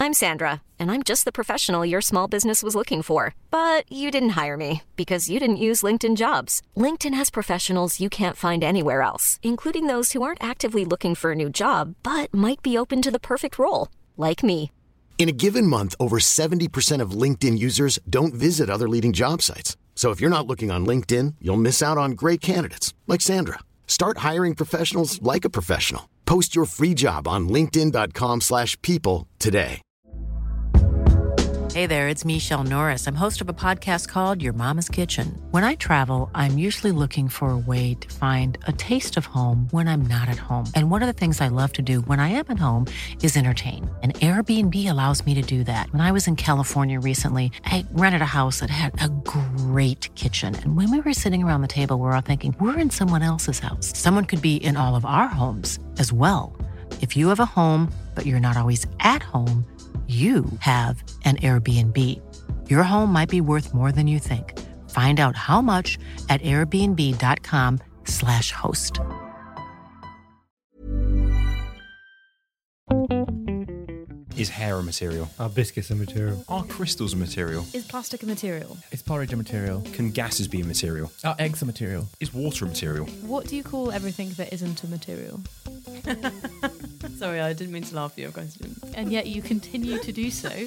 I'm Sandra, and I'm just the professional your small business was looking for. But you didn't hire me because you didn't use LinkedIn Jobs. LinkedIn has professionals you can't find anywhere else, including those who aren't actively looking for a new job, but might be open to the perfect role, like me. In a given month, over 70% of LinkedIn users don't visit other leading job sites. So if you're not looking on LinkedIn, you'll miss out on great candidates like Sandra. Start hiring professionals like a professional. Post your free job on linkedin.com/people today. Hey there, it's Michelle Norris. I'm host of a podcast called Your Mama's Kitchen. When I travel, I'm usually looking for a way to find a taste of home when I'm not at home. And one of the things I love to do when I am at home is entertain. And Airbnb allows me to do that. When I was in California recently, I rented a house that had a great kitchen. And when we were sitting around the table, we were all thinking, we're in someone else's house. Someone could be in all of our homes as well. If you have a home, but you're not always at home, you have an Airbnb. Your home might be worth more than you think. Find out how much at airbnb.com/host. Is hair a material? Are biscuits a material? Are crystals a material? Is plastic a material? Is porridge a material? Can gases be a material? Are eggs a material? Is water a material? What do you call everything that isn't a material? Sorry, I didn't mean to laugh at your question. And yet you continue to do so.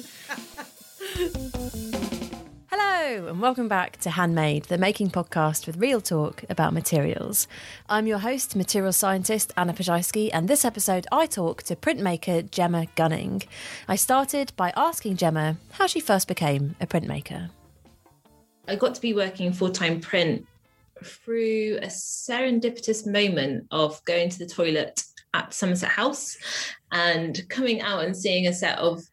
Hello, and welcome back to Handmade, the making podcast with real talk about materials. I'm your host, material scientist Anna Pajajski, and this episode I talk to printmaker Gemma Gunning. I started by asking Gemma how she first became a printmaker. I got to be working full-time print through a serendipitous moment of going to the toilet at Somerset House and coming out and seeing a set of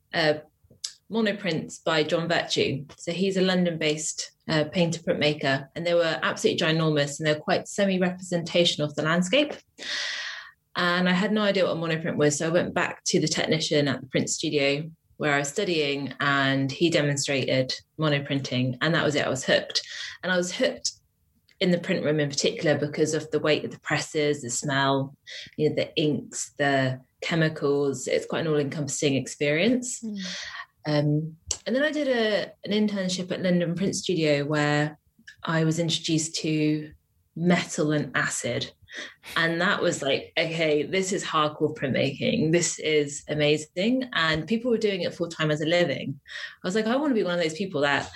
monoprints by John Virtue. So he's a London-based painter printmaker, and they were absolutely ginormous, and they're quite semi-representational of the landscape. And I had no idea what a monoprint was, so I went back to the technician at the print studio where I was studying, and he demonstrated monoprinting, and that was it. I was hooked. And I was hooked in the print room in particular because of the weight of the presses, the smell, the inks, the chemicals. It's quite an all-encompassing experience. And then I did an internship at London Print Studio where I was introduced to metal and acid. And that was like, okay, this is hardcore printmaking. This is amazing. And people were doing it full time as a living. I was like, I want to be one of those people that,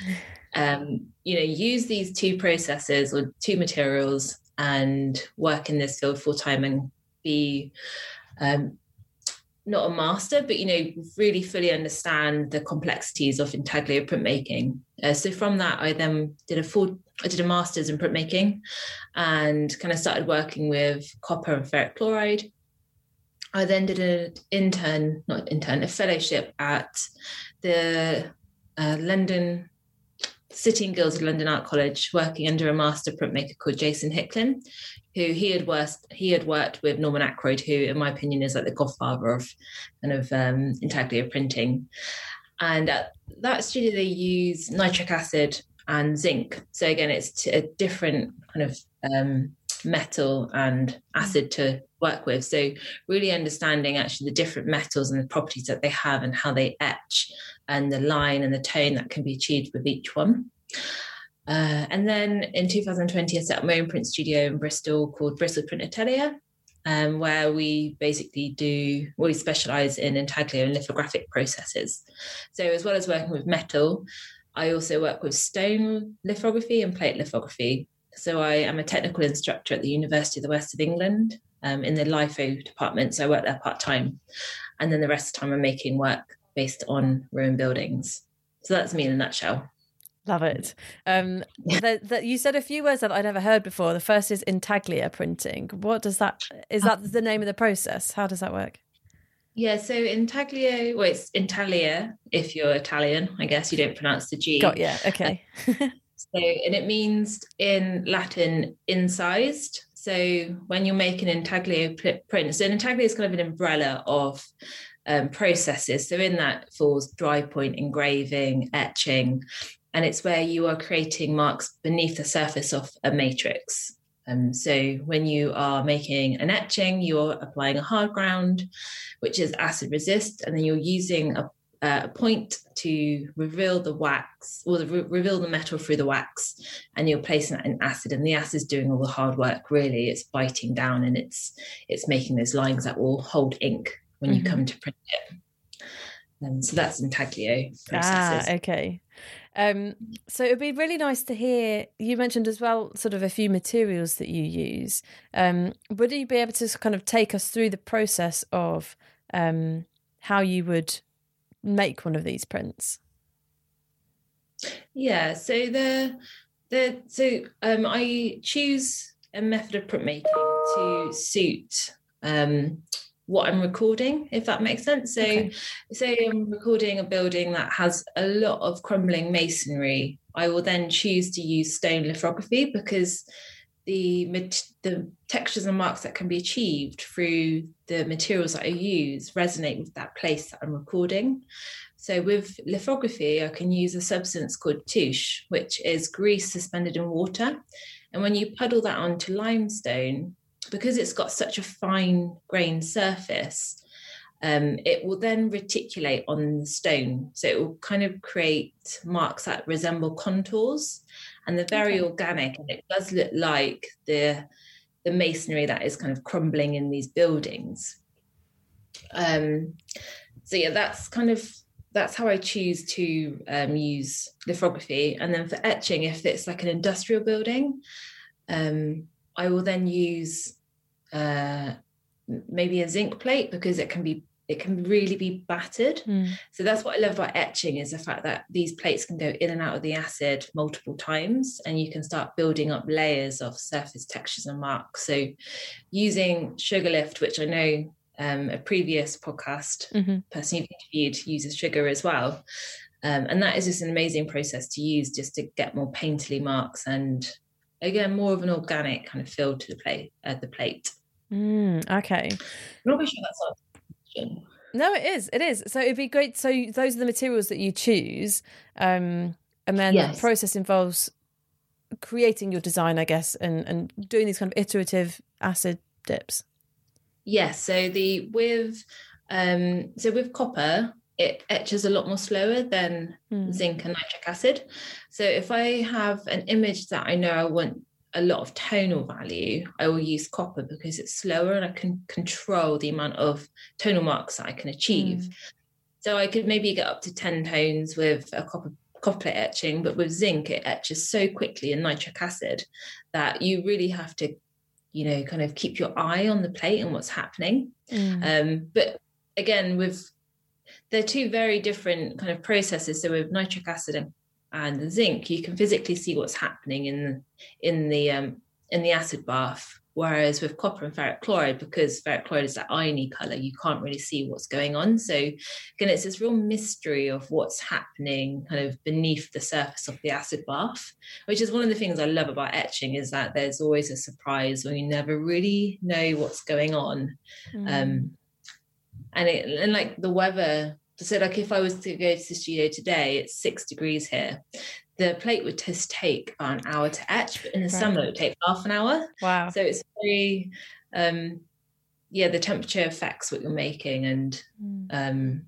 use these two processes or two materials and work in this field full time and be, not a master, but, really fully understand the complexities of intaglio printmaking. So from that, I then did a master's in printmaking and kind of started working with copper and ferric chloride. I then did a fellowship at the London City and Guilds of London Art College, working under a master printmaker called Jason Hicklin, who he had worked with Norman Ackroyd, who, in my opinion, is like the godfather of kind of intaglio printing. And at that studio, they use nitric acid and zinc. So again, it's a different kind of metal and acid to work with. So really understanding actually the different metals and the properties that they have and how they etch and the line and the tone that can be achieved with each one. And then in 2020, I set up my own print studio in Bristol called Bristol Print Atelier, where we basically we specialise in intaglio and lithographic processes. So as well as working with metal, I also work with stone lithography and plate lithography. So I am a technical instructor at the University of the West of England in the LIFO department. So I work there part-time. And then the rest of the time I'm making work based on ruined buildings. So that's me in a nutshell. Love it. You said a few words that I'd never heard before. The first is intaglio printing. What does that, is that the name of the process? How does that work? Yeah, so intaglio, well, it's intagliare if you're Italian. I guess you don't pronounce the G. Got yeah, okay. And it means in Latin incised. So when you're making intaglio print, so an intaglio is kind of an umbrella of processes. So in that falls dry point engraving, etching, and it's where you are creating marks beneath the surface of a matrix. So when you are making an etching, you're applying a hard ground, which is acid resist, and then you're using a point to reveal the wax or reveal the metal through the wax, and you're placing that in acid, and the acid's doing all the hard work. Really, it's biting down and it's making those lines that will hold ink when you come to print it. So that's intaglio processes. Okay. So it'd be really nice to hear, you mentioned as well sort of a few materials that you use. Would you be able to kind of take us through the process of how you would make one of these prints? Yeah, so I choose a method of printmaking to suit what I'm recording, if that makes sense. So say I'm recording a building that has a lot of crumbling masonry, I will then choose to use stone lithography because the textures and marks that can be achieved through the materials that I use resonate with that place that I'm recording. So with lithography, I can use a substance called tuche, which is grease suspended in water. And when you puddle that onto limestone, because it's got such a fine grained surface, it will then reticulate on the stone. So it will kind of create marks that resemble contours, and they're very organic, and it does look like the masonry that is kind of crumbling in these buildings. So yeah, that's how I choose to use lithography. And then for etching, if it's like an industrial building, I will then use maybe a zinc plate because it can really be battered. So that's what I love about etching, is the fact that these plates can go in and out of the acid multiple times, and you can start building up layers of surface textures and marks. So using sugar lift, which I know a previous podcast person you've interviewed uses sugar as well, and that is just an amazing process to use just to get more painterly marks and, again, more of an organic kind of feel to the plate. Okay. I'm not sure that's our question. No, it is. So it'd be great. So those are the materials that you choose, and then the process involves creating your design, I guess, and doing these kind of iterative acid dips. Yes. So with copper, it etches a lot more slower than zinc and nitric acid. So if I have an image that I know I want a lot of tonal value, I will use copper because it's slower and I can control the amount of tonal marks that I can achieve. So I could maybe get up to 10 tones with a copper plate etching, but with zinc, it etches so quickly in nitric acid that you really have to, kind of keep your eye on the plate and what's happening. But again, they're two very different kind of processes. So with nitric acid and zinc, you can physically see what's happening in the acid bath. Whereas with copper and ferric chloride, because ferric chloride is that irony color, you can't really see what's going on. So again, it's this real mystery of what's happening kind of beneath the surface of the acid bath, which is one of the things I love about etching, is that there's always a surprise when you never really know what's going on. And like the weather, so like if I was to go to the studio today, it's 6 degrees here. The plate would just take about an hour to etch, but in the summer it would take half an hour. Wow. So it's very, the temperature affects what you're making. And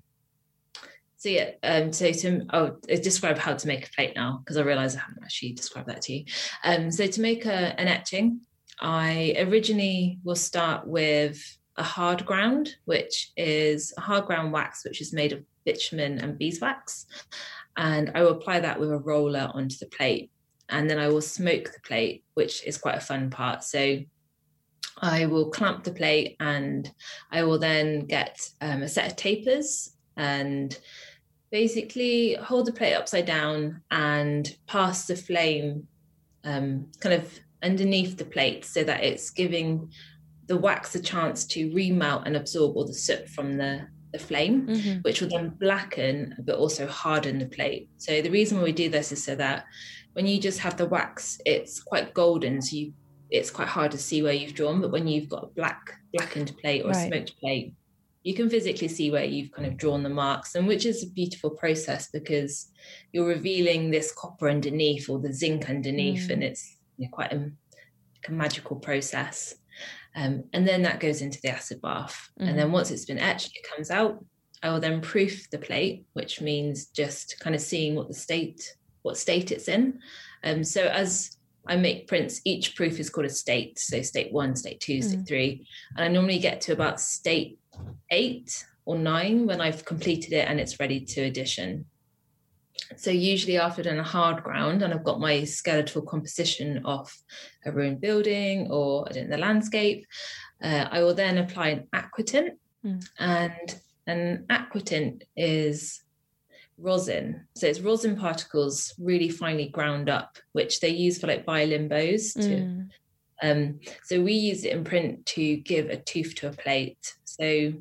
I'll describe how to make a plate now, because I realise I haven't actually described that to you. So to make an etching, I originally will start with a hard ground, which is a hard ground wax, which is made of bitumen and beeswax. And I will apply that with a roller onto the plate. And then I will smoke the plate, which is quite a fun part. So I will clamp the plate, and I will then get a set of tapers and basically hold the plate upside down and pass the flame kind of underneath the plate, so that it's giving the wax a chance to remelt and absorb all the soot from the flame, which will then blacken but also harden the plate. So the reason why we do this is so that when you just have the wax, it's quite golden, so it's quite hard to see where you've drawn. But when you've got a blackened plate or a smoked plate, you can physically see where you've kind of drawn the marks, and which is a beautiful process because you're revealing this copper underneath or the zinc underneath, and it's quite a magical process. And then that goes into the acid bath. And then once it's been etched, it comes out. I will then proof the plate, which means just kind of seeing what state it's in. So as I make prints, each proof is called a state. So state 1, state 2, state 3. And I normally get to about state 8 or 9 when I've completed it and it's ready to edition. So usually after I've done a hard ground and I've got my skeletal composition of a ruined building or the landscape, I will then apply an aquatant. And an aquatant is rosin. So it's rosin particles really finely ground up, which they use for like biolimbos. So we use it in print to give a tooth to a plate. So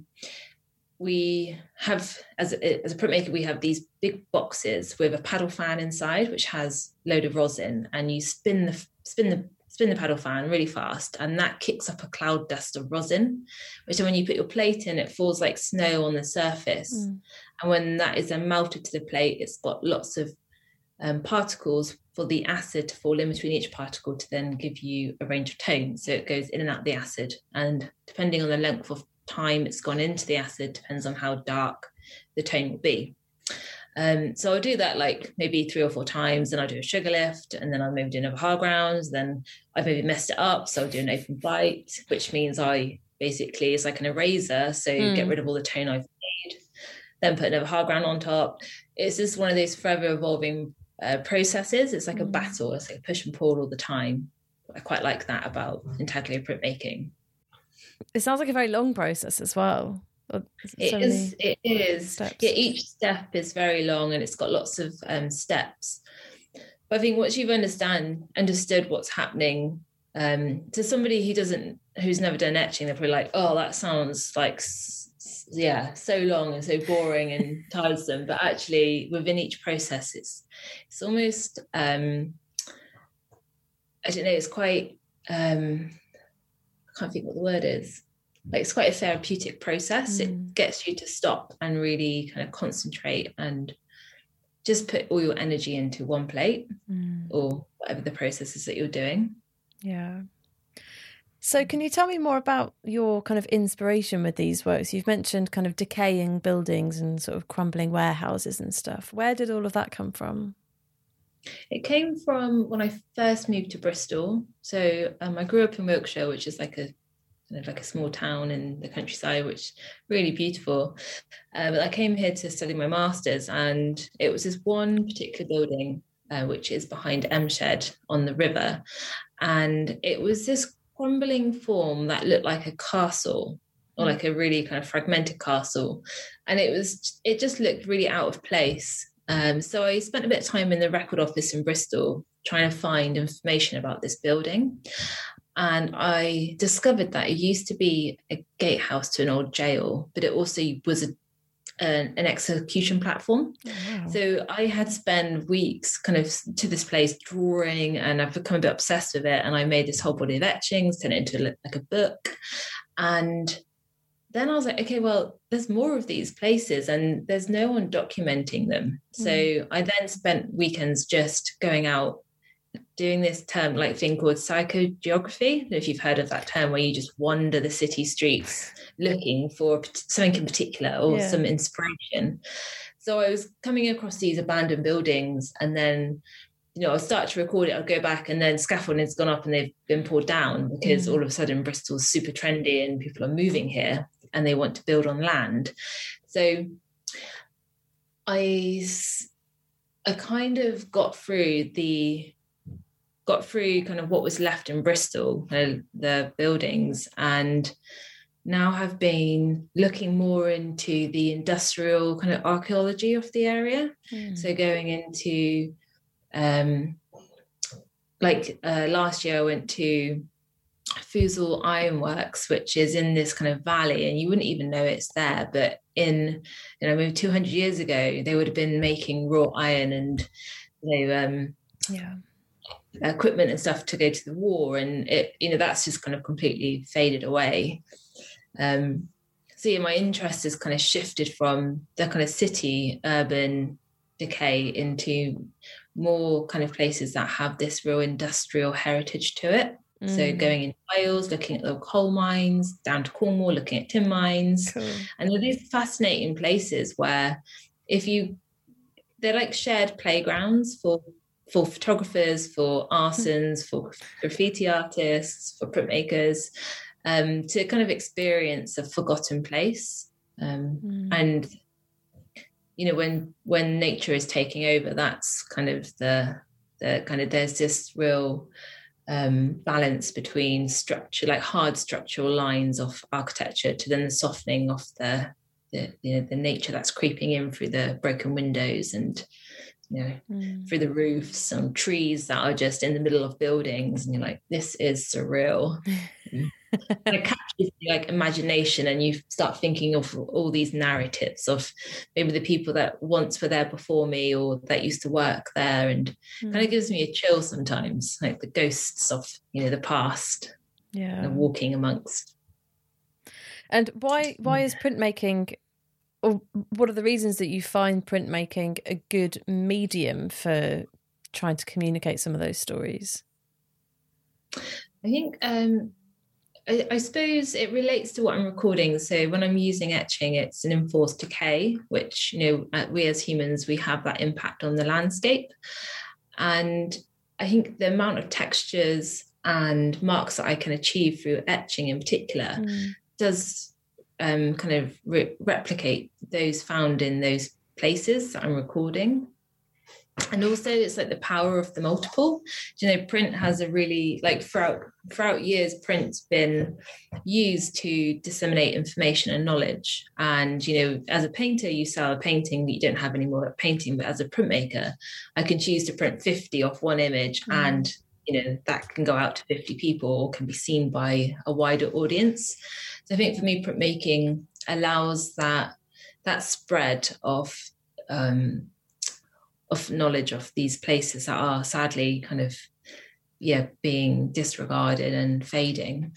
we have, as a printmaker, we have these big boxes with a paddle fan inside, which has a load of rosin, and you spin the paddle fan really fast, and that kicks up a cloud dust of rosin, which when you put your plate in, it falls like snow on the surface. And when that is then melted to the plate, it's got lots of particles for the acid to fall in between each particle to then give you a range of tones. So it goes in and out of the acid, and depending on the length of time it's gone into the acid depends on how dark the tone will be. So I'll do that like maybe 3 or 4 times, then I'll do a sugar lift, and then I'll maybe do another hard grounds. Then I've maybe messed it up, so I'll do an open bite, which means it's like an eraser, so get rid of all the tone I've made, then put another hard ground on top. It's just one of those forever evolving processes. It's like a battle. It's like a push and pull all the time. I quite like that about intaglio printmaking. It sounds like a very long process as well. It is. Steps. Yeah, each step is very long and it's got lots of steps. But I think once you've understood what's happening, to somebody who's never done etching, they're probably like, oh, that sounds like so long and so boring and tiresome. But actually within each process, it's almost I don't know, it's quite I can't think what the word is. Like, it's quite a therapeutic process. It gets you to stop and really kind of concentrate and just put all your energy into one plate or whatever the process is that you're doing. Yeah. So can you tell me more about your kind of inspiration with these works? You've mentioned kind of decaying buildings and sort of crumbling warehouses and stuff. Where did all of that come from? It came from when I first moved to Bristol. So I grew up in Wiltshire, which is like a small town in the countryside, which is really beautiful. But I came here to study my master's, and it was this one particular building, which is behind Emshed on the river. And it was this crumbling form that looked like a castle, or like a really kind of fragmented castle. And it just looked really out of place. So I spent a bit of time in the record office in Bristol trying to find information about this building. And I discovered that it used to be a gatehouse to an old jail, but it also was an execution platform. Oh, wow. So I had spent weeks kind of to this place drawing, and I've become a bit obsessed with it. And I made this whole body of etchings, turned it into like a book. And then I was like, okay, well, there's more of these places and there's no one documenting them. So I then spent weekends just going out, doing this thing called psychogeography. I don't know if you've heard of that term, where you just wander the city streets looking for something in particular or some inspiration. So I was coming across these abandoned buildings, and then, I'll start to record it, I'll go back, and then scaffolding's gone up and they've been pulled down because all of a sudden Bristol's super trendy and people are moving here and they want to build on land. So I kind of got through kind of what was left in Bristol, the buildings, and now have been looking more into the industrial kind of archaeology of the area. So going into last year I went to Fusel Ironworks, which is in this kind of valley, and you wouldn't even know it's there, but maybe 200 years ago they would have been making raw iron and equipment and stuff to go to the war, and that's just kind of completely faded away. My interest has kind of shifted from the kind of city urban decay into more kind of places that have this real industrial heritage to it. So going into Wales, looking at the coal mines, down to Cornwall, looking at tin mines. Cool. And they're these fascinating places where they're like shared playgrounds for photographers, for arsons, for graffiti artists, for printmakers, to kind of experience a forgotten place. And, when nature is taking over, that's kind of there's this real balance between structure, like hard structural lines of architecture, to then the softening of the nature that's creeping in through the broken windows and through the roofs, and trees that are just in the middle of buildings, and you're like, this is surreal. And it captures like imagination, and you start thinking of all these narratives of maybe the people that once were there before me or that used to work there, and kind of gives me a chill sometimes, like the ghosts of the past, walking amongst. And why is printmaking, or what are the reasons that you find printmaking a good medium for trying to communicate some of those stories? I think I suppose it relates to what I'm recording. So when I'm using etching, it's an enforced decay, which, we as humans, we have that impact on the landscape. And I think the amount of textures and marks that I can achieve through etching in particular does kind of replicate those found in those places that I'm recording. And also it's like the power of the multiple. Print has a really, like, throughout years, print's been used to disseminate information and knowledge. And, as a painter, you sell a painting that you don't have anymore, a painting, but as a printmaker, I can choose to print 50 off one image, and, that can go out to 50 people or can be seen by a wider audience. So I think for me, printmaking allows that spread of knowledge of these places that are sadly kind of being disregarded and fading.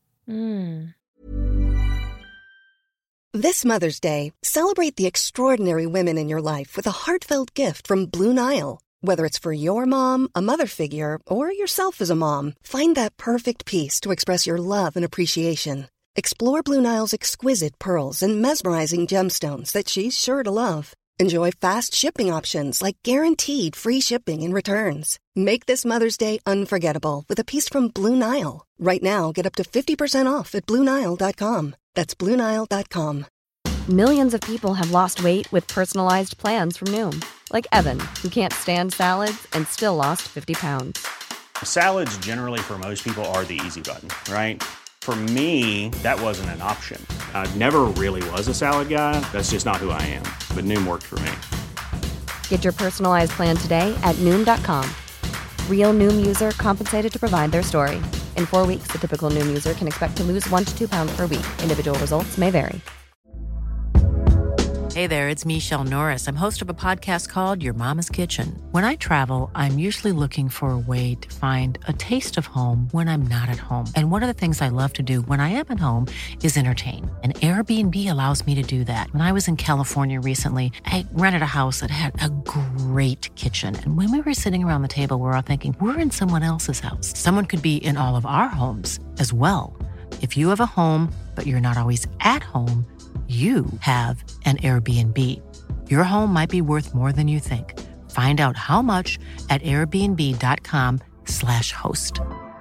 This Mother's Day, celebrate the extraordinary women in your life with a heartfelt gift from Blue Nile. Whether it's for your mom, a mother figure, or yourself as a mom, find that perfect piece to express your love and appreciation. Explore Blue Nile's exquisite pearls and mesmerizing gemstones that she's sure to love. Enjoy fast shipping options like guaranteed free shipping and returns. Make this Mother's Day unforgettable with a piece from Blue Nile. Right now, get up to 50% off at BlueNile.com. That's BlueNile.com. Millions of people have lost weight with personalized plans from Noom. Like Evan, who can't stand salads and still lost 50 pounds. Salads generally for most people are the easy button, right? For me, that wasn't an option. I never really was a salad guy. That's just not who I am. But Noom worked for me. Get your personalized plan today at Noom.com. Real Noom user compensated to provide their story. In 4 weeks, the typical Noom user can expect to lose 1 to 2 pounds per week. Individual results may vary. Hey there, it's Michelle Norris. I'm host of a podcast called Your Mama's Kitchen. When I travel, I'm usually looking for a way to find a taste of home when I'm not at home. And one of the things I love to do when I am at home is entertain. And Airbnb allows me to do that. When I was in California recently, I rented a house that had a great kitchen. And when we were sitting around the table, we were all thinking, we're in someone else's house. Someone could be in all of our homes as well. If you have a home, but you're not always at home, you have an Airbnb. Your home might be worth more than you think. Find out how much at airbnb.com/host.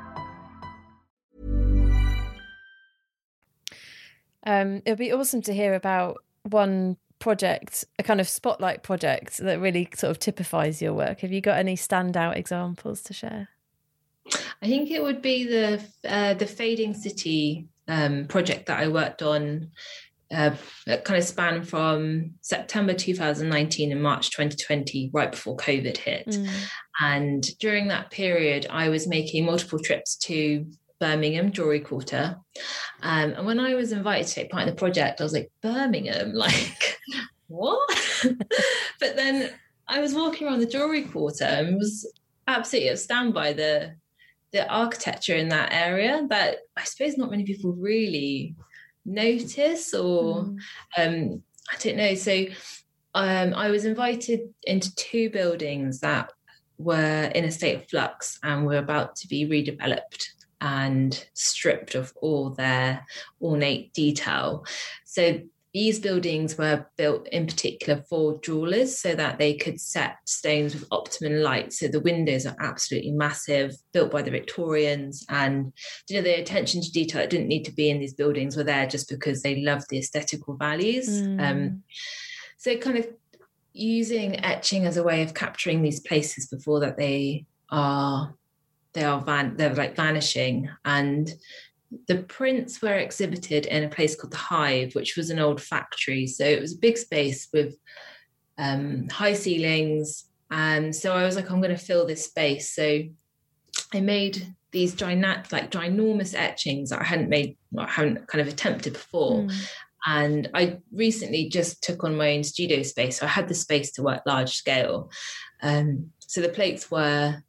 It would be awesome to hear about one project, a kind of spotlight project that really sort of typifies your work. Have you got any standout examples to share? I think it would be the Fading City project that I worked on. That kind of span from September 2019 and March 2020, right before COVID hit. And during that period, I was making multiple trips to Birmingham Jewellery Quarter. And when I was invited to take part in the project, I was like, Birmingham? Like, what? But then I was walking around the Jewellery Quarter and was absolutely astounded by the architecture in that area that I suppose not many people really notice, or I don't know. So I was invited into 2 buildings that were in a state of flux and were about to be redeveloped. and stripped of all their ornate detail. So these buildings were built in particular for jewellers so that they could set stones with optimum light. So the windows are absolutely massive, built by the Victorians. And, the attention to detail, it didn't need to be in these buildings, were there just because they loved the aesthetical values. So kind of using etching as a way of capturing these places before that they're like vanishing. And the prints were exhibited in a place called the Hive, which was an old factory. So it was a big space with high ceilings. And so I was like, I'm going to fill this space. So I made these ginormous etchings that I hadn't kind of attempted before. And I recently just took on my own studio space. So I had the space to work large scale. So the plates were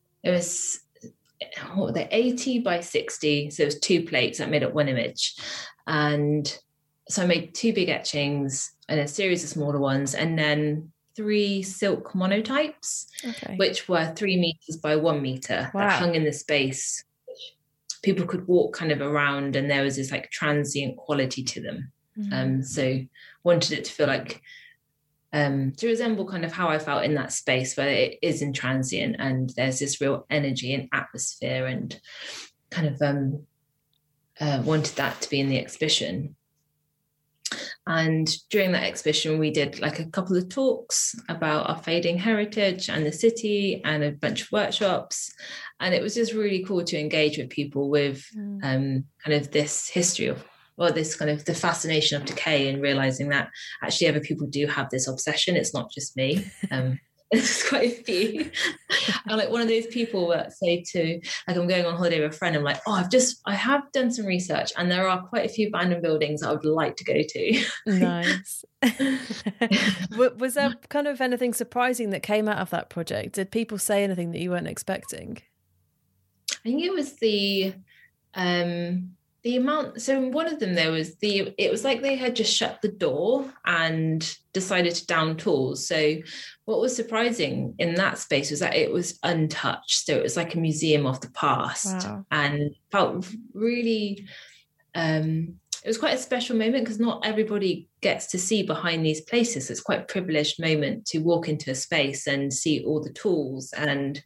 80 by 60, so it was 2 plates that made up one image. And so I made 2 big etchings and a series of smaller ones, and then 3 silk monotypes, which were 3 meters by 1 meter. Wow. That hung in the space. People could walk kind of around, and there was this like transient quality to them. So wanted it to feel like to resemble kind of how I felt in that space, where it is in transient and there's this real energy and atmosphere, and kind of wanted that to be in the exhibition. And during that exhibition, we did like a couple of talks about our fading heritage and the city, and a bunch of workshops. And it was just really cool to engage with people with kind of this history of, this kind of the fascination of decay, and realizing that actually other people do have this obsession. It's not just me. There's quite a few. I'm like one of those people that say to, like, I'm going on holiday with a friend, I'm like, I have done some research, and there are quite a few abandoned buildings I would like to go to. Nice. Was there kind of anything surprising that came out of that project? Did people say anything that you weren't expecting? I think it was the amount. So in one of them, it was like they had just shut the door and decided to down tools. So what was surprising in that space was that it was untouched. So it was like a museum of the past. Wow. And felt really, it was quite a special moment, because not everybody gets to see behind these places. It's quite a privileged moment to walk into a space and see all the tools. And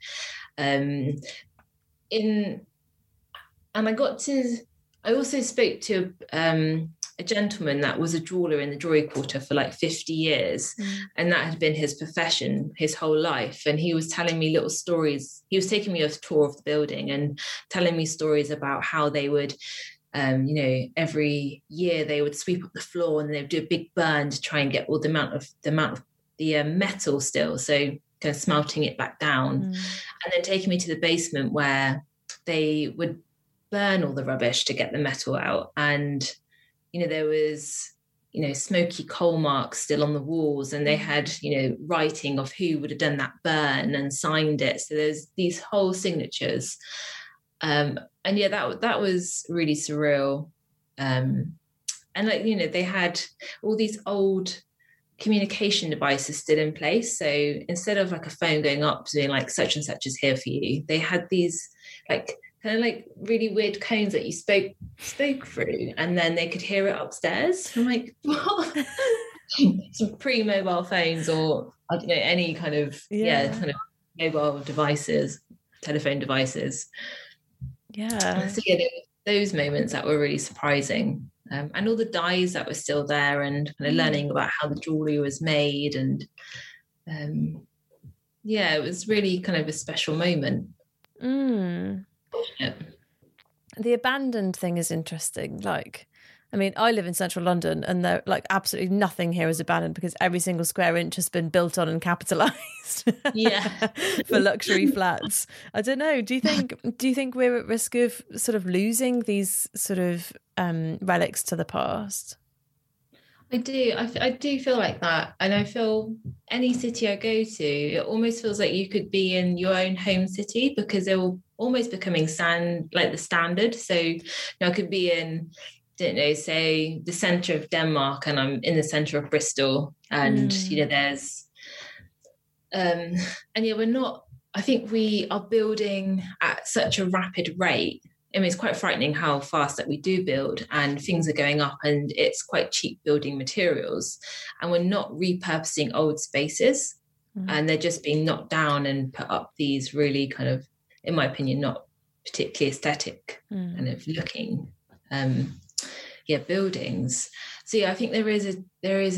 I also spoke to a gentleman that was a jeweller in the Jewellery Quarter for like 50 years. And that had been his profession his whole life. And he was telling me little stories. He was taking me on a tour of the building and telling me stories about how they would, every year they would sweep up the floor, and they would do a big burn to try and get all the amount of the metal still. So kind of smelting it back down, and then taking me to the basement where they would burn all the rubbish to get the metal out. And there was smoky coal marks still on the walls, and they had writing of who would have done that burn and signed it. So there's these whole signatures, and that was really surreal. And they had all these old communication devices still in place. So instead of like a phone going up saying like such and such is here for you, they had these like kind of like really weird cones that you spoke through, and then they could hear it upstairs. I'm like, what? Some pre-mobile phones, or I don't know, any kind of kind of mobile devices, telephone devices. Yeah. So those moments that were really surprising, and all the dyes that were still there, and kind of learning about how the jewellery was made, and it was really kind of a special moment. Yeah. The abandoned thing is interesting. Like, I mean, I live in central London, and there like absolutely nothing here is abandoned, because every single square inch has been built on and capitalised. Yeah, for luxury flats. I don't know. Do you think we're at risk of sort of losing these sort of relics to the past? I do. I do feel like that. And I feel any city I go to, it almost feels like you could be in your own home city, because they're almost becoming the standard. So I could be in, say the centre of Denmark, and I'm in the centre of Bristol, and there's we're not. I think we are building at such a rapid rate I mean, it's quite frightening how fast that we do build, and things are going up, and it's quite cheap building materials, and we're not repurposing old spaces, and they're just being knocked down and put up these really kind of, in my opinion, not particularly aesthetic kind of looking buildings. So I think there is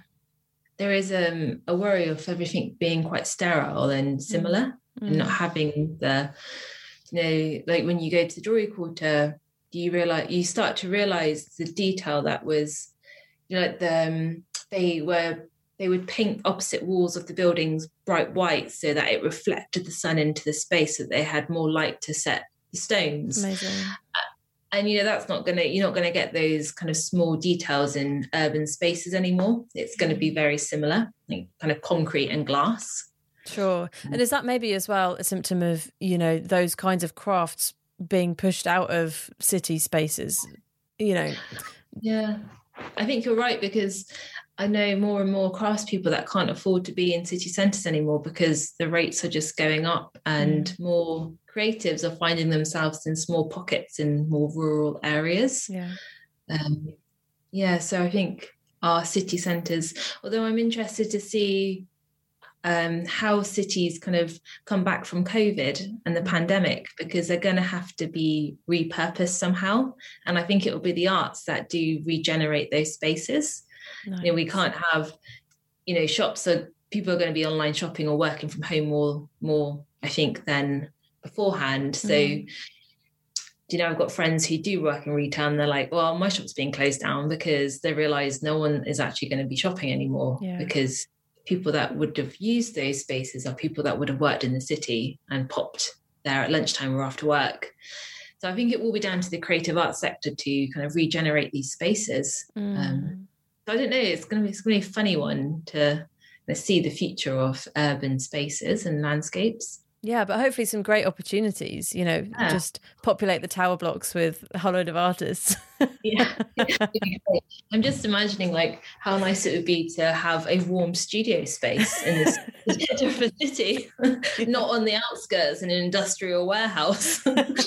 a worry of everything being quite sterile and similar, and not having the, like when you go to the Jewellery Quarter, you start to realize the detail that was, like they would paint opposite walls of the buildings bright white so that it reflected the sun into the space, so that they had more light to set the stones. Amazing. And you're not gonna get those kind of small details in urban spaces anymore. It's going to be very similar, like kind of concrete and glass. Sure. And is that maybe as well a symptom of, those kinds of crafts being pushed out of city spaces, Yeah, I think you're right, because I know more and more craftspeople that can't afford to be in city centres anymore because the rates are just going up, and more creatives are finding themselves in small pockets in more rural areas. So I think our city centres, although I'm interested to see how cities kind of come back from COVID and the pandemic, because they're going to have to be repurposed somehow. And I think it will be the arts that do regenerate those spaces. Nice. We can't have, shops, so people are going to be online shopping or working from home more, I think, than beforehand. So, I've got friends who do work in retail, and they're like, well, my shop's being closed down, because they realise no one is actually going to be shopping anymore, because people that would have used those spaces are people that would have worked in the city and popped there at lunchtime or after work. So I think it will be down to the creative arts sector to kind of regenerate these spaces. So I don't know, it's going to be a funny one to see the future of urban spaces and landscapes. Yeah, but hopefully some great opportunities, just populate the tower blocks with a whole load of artists. I'm just imagining like how nice it would be to have a warm studio space in this different city, not on the outskirts in an industrial warehouse.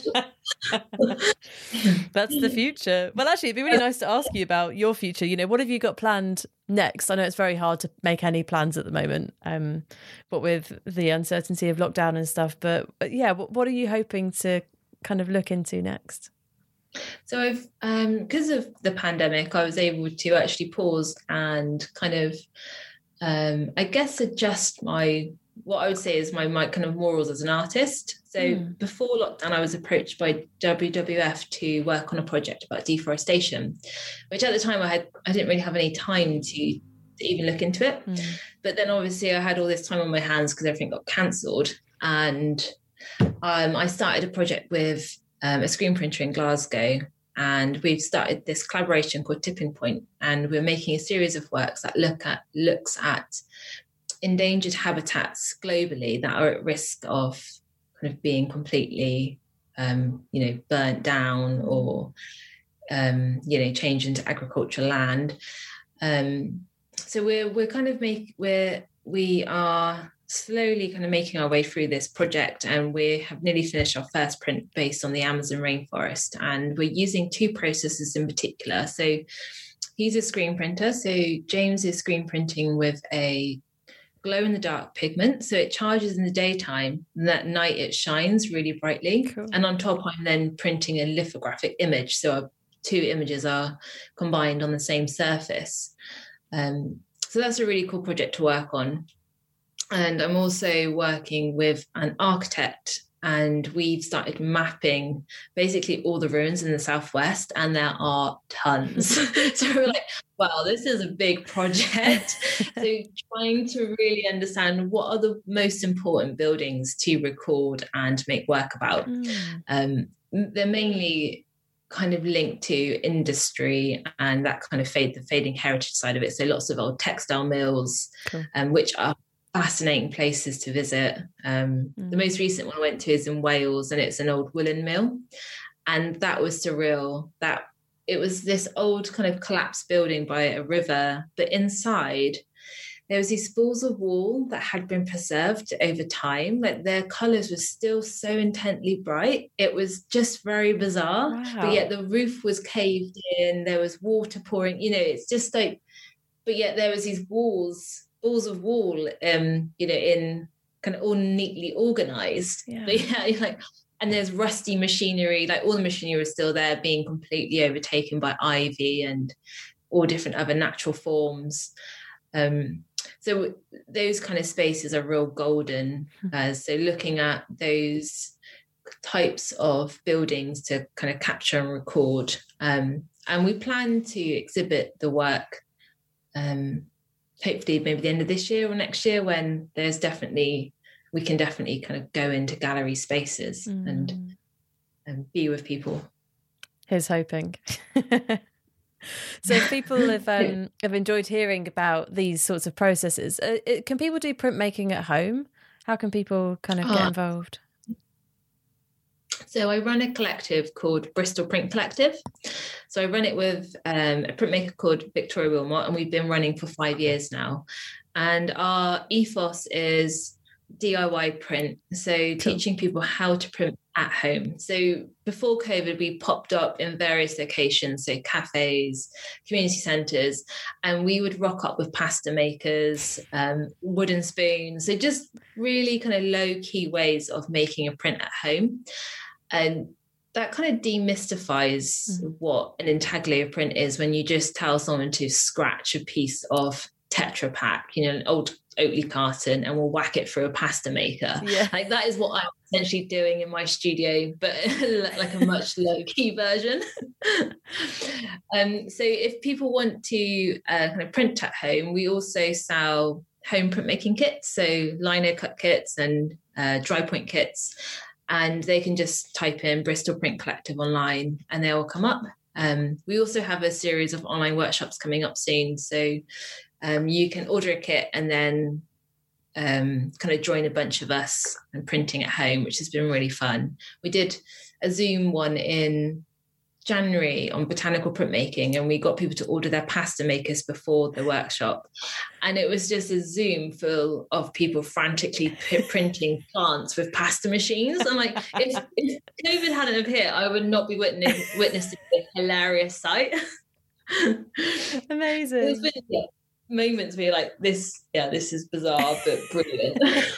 That's the future. Well, actually, it'd be really nice to ask you about your future. What have you got planned next? I know it's very hard to make any plans at the moment, but with the uncertainty of lockdown and stuff. But yeah, what are you hoping to kind of look into next? So I've, because of the pandemic, I was able to actually pause and kind of, I guess, adjust what I would say is my kind of morals as an artist. So before lockdown, I was approached by WWF to work on a project about deforestation, which at the time I didn't really have any time to even look into it. But then obviously I had all this time on my hands because everything got cancelled. And I started a project with a screen printer in Glasgow, and we've started this collaboration called Tipping Point, and we're making a series of works that looks at endangered habitats globally that are at risk of kind of being completely burnt down or changed into agricultural land. So we are slowly kind of making our way through this project, and we have nearly finished our first print based on the Amazon rainforest, and we're using two processes in particular. So he's a screen printer. So James is screen printing with a glow-in-the-dark pigment, so it charges in the daytime, and at night it shines really brightly. Cool. And on top I'm then printing a lithographic image, so our two images are combined on the same surface. So that's a really cool project to work on. And I'm also working with an architect, and we've started mapping basically all the ruins in the southwest, and there are tons. So we're like, wow, this is a big project. So trying to really understand what are the most important buildings to record and make work about. They're mainly kind of linked to industry and that kind of the fading heritage side of it. So lots of old textile mills, cool. Which are fascinating places to visit. The most recent one I went to is in Wales, and it's an old woolen mill, and that was surreal. That it was this old kind of collapsed building by a river, but inside there was these spools of wool that had been preserved over time. Like their colours were still so intently bright. It was just very bizarre. Wow. But yet the roof was caved in. There was water pouring. It's just like, but yet there was these balls of wool, in kind of all neatly organised. Yeah. But yeah, like, and there's rusty machinery. Like all the machinery is still there, being completely overtaken by ivy and all different other natural forms. So those kind of spaces are real golden. So looking at those types of buildings to kind of capture and record. And we plan to exhibit the work, hopefully maybe the end of this year or next year, when we can definitely kind of go into gallery spaces and be with people. Here's hoping. So if people have enjoyed hearing about these sorts of processes, can people do printmaking at home? How can people kind of get involved? So I run a collective called Bristol Print Collective. So I run it with a printmaker called Victoria Wilmot, and we've been running for 5 years now. And our ethos is DIY print. So teaching people how to print at home. So before COVID, we popped up in various locations, so cafes, community centres, and we would rock up with pasta makers, wooden spoons. So just really kind of low key ways of making a print at home. And that kind of demystifies what an intaglio print is, when you just tell someone to scratch a piece of Tetra Pak, an old Oatly carton, and we'll whack it through a pasta maker. Yeah. Like that is what I'm essentially doing in my studio, but like a much low key version. So if people want to kind of print at home, we also sell home printmaking kits, so lino cut kits and dry point kits, and they can just type in Bristol Print Collective online and they will come up. We also have a series of online workshops coming up soon, so you can order a kit and then kind of join a bunch of us and printing at home, which has been really fun. We did a Zoom one in January on botanical printmaking, and we got people to order their pasta makers before the workshop. And it was just a Zoom full of people frantically printing plants with pasta machines. I'm like, if COVID hadn't have hit, I would not be witnessing a hilarious sight. Amazing. There's been moments where you're like, this is bizarre but brilliant.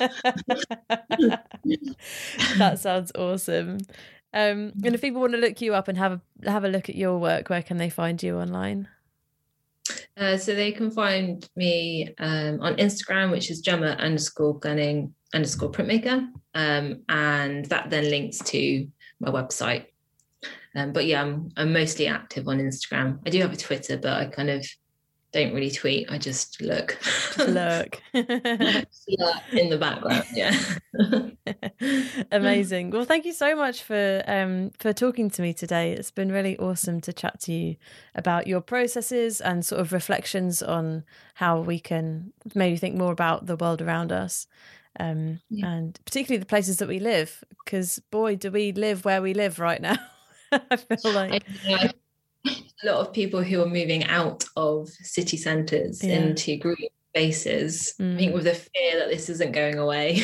That sounds awesome. And if people want to look you up and have a look at your work, where can they find you online? So they can find me on Instagram, which is Gemma_Gunning_printmaker, and that then links to my website. But yeah, I'm mostly active on Instagram. I do have a Twitter, but I kind of don't really tweet. I just look. Look. Yeah, in the background. Yeah. Amazing. Well, thank you so much for talking to me today. It's been really awesome to chat to you about your processes and sort of reflections on how we can maybe think more about the world around us. And particularly the places that we live, because boy, do we live where we live right now. I feel like a lot of people who are moving out of city centres into green spaces, I think with the fear that this isn't going away.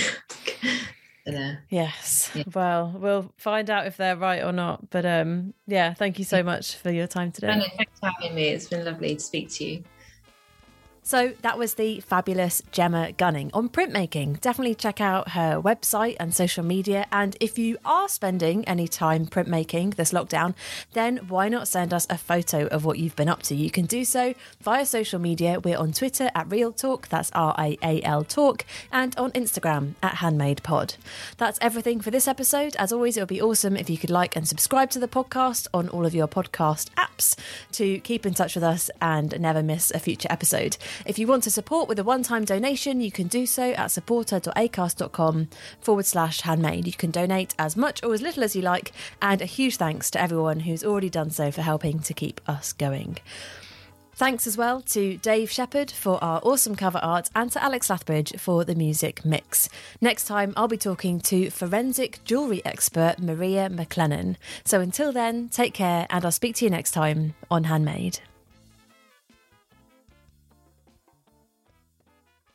Yes. Yeah. Well, we'll find out if they're right or not. But thank you so much for your time today. Thanks for having me. It's been lovely to speak to you. So that was the fabulous Gemma Gunning on printmaking. Definitely check out her website and social media. And if you are spending any time printmaking this lockdown, then why not send us a photo of what you've been up to? You can do so via social media. We're on Twitter at Real Talk, that's RIAL Talk, and on Instagram at HandmadePod. That's everything for this episode. As always, it would be awesome if you could like and subscribe to the podcast on all of your podcast apps to keep in touch with us and never miss a future episode. If you want to support with a one-time donation, you can do so at supporter.acast.com/handmade. You can donate as much or as little as you like, and a huge thanks to everyone who's already done so for helping to keep us going. Thanks as well to Dave Shepherd for our awesome cover art and to Alex Lathbridge for the music mix. Next time, I'll be talking to forensic jewellery expert Maria McLennan. So until then, take care, and I'll speak to you next time on Handmade.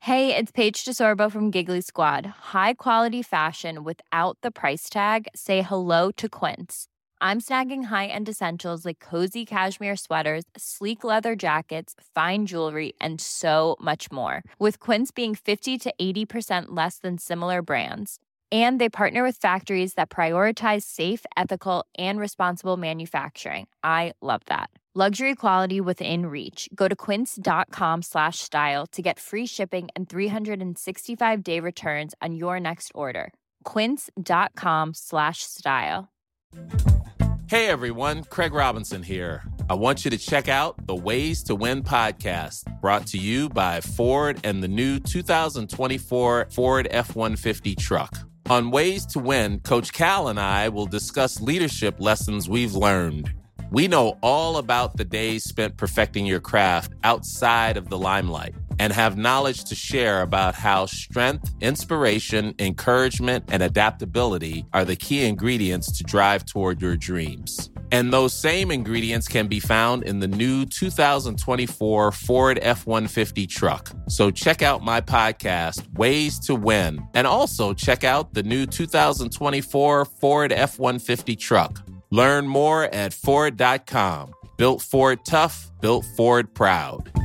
Hey, it's Paige DeSorbo from Giggly Squad. High quality fashion without the price tag. Say hello to Quince. I'm snagging high-end essentials like cozy cashmere sweaters, sleek leather jackets, fine jewelry, and so much more. With Quince being 50 to 80% less than similar brands. And they partner with factories that prioritize safe, ethical, and responsible manufacturing. I love that. Luxury quality within reach. Go to quince.com/style to get free shipping and 365-day returns on your next order. Quince.com/style. Hey everyone, Craig Robinson here. I want you to check out the Ways to Win podcast, brought to you by Ford and the new 2024 Ford F-150 truck. On Ways to Win, Coach Cal and I will discuss leadership lessons we've learned. We know all about the days spent perfecting your craft outside of the limelight and have knowledge to share about how strength, inspiration, encouragement, and adaptability are the key ingredients to drive toward your dreams. And those same ingredients can be found in the new 2024 Ford F-150 truck. So check out my podcast, Ways to Win, and also check out the new 2024 Ford F-150 truck. Learn more at Ford.com. Built Ford tough, built Ford proud.